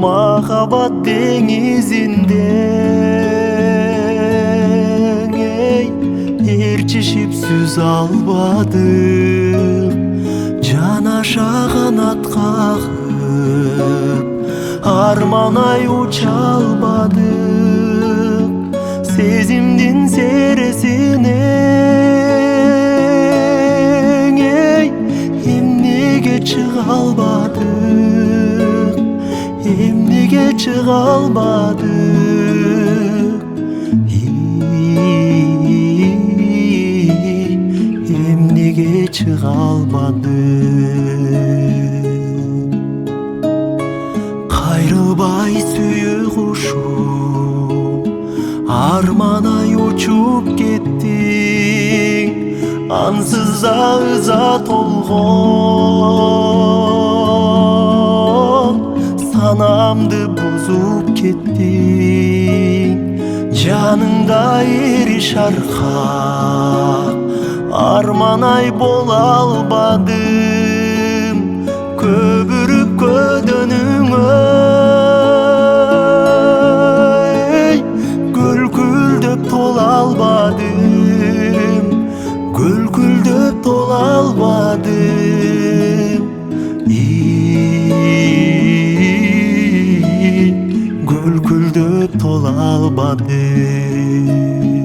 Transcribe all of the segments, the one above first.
махабат деңизинде ээрчишип сүз албадым, жанаша канат кагып арманай уча албадым, сезимдин сересинен эмнеге чыга албадым, эмнеге чыга албадым, эмнеге чыга албадым. Кайрылбай сүйүү кушум, арманай учуп кеттиң, ансыз ыза толгон санамды бузуп кеттиң. Жаныңда эри шаркак, арманай бола албадым, көбүрүп көдөнүңө гүлгүлдөп тола албадым, гүлгүлдөп тола албадым, гүлгүлдөп тола албадым.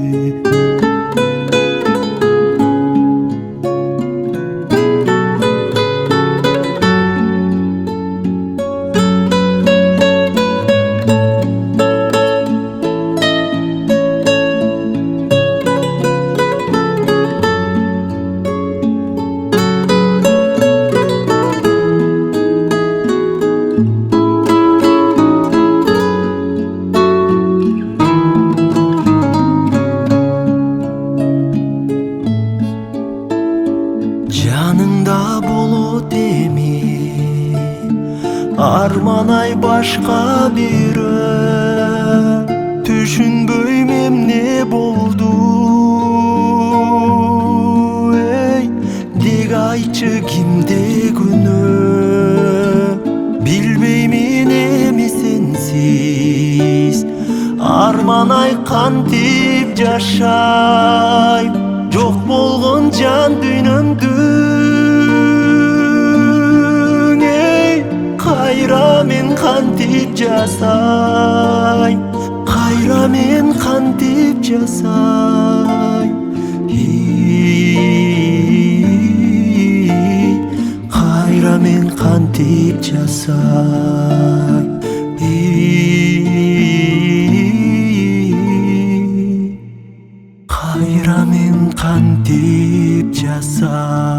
Жаныңда болот эми арманай башка бирөө, түшүнбөйм эмне болду, деги айтчы кимде күнөө, билбеймин эми сенсиз арманай кантип жашайм, жок болгон жан дүйнөмдүн, кайра мен кантип жасайм, кайра мен кантип жасайм, кайра мен кантип жасайм, кайра мен кантип жасайм.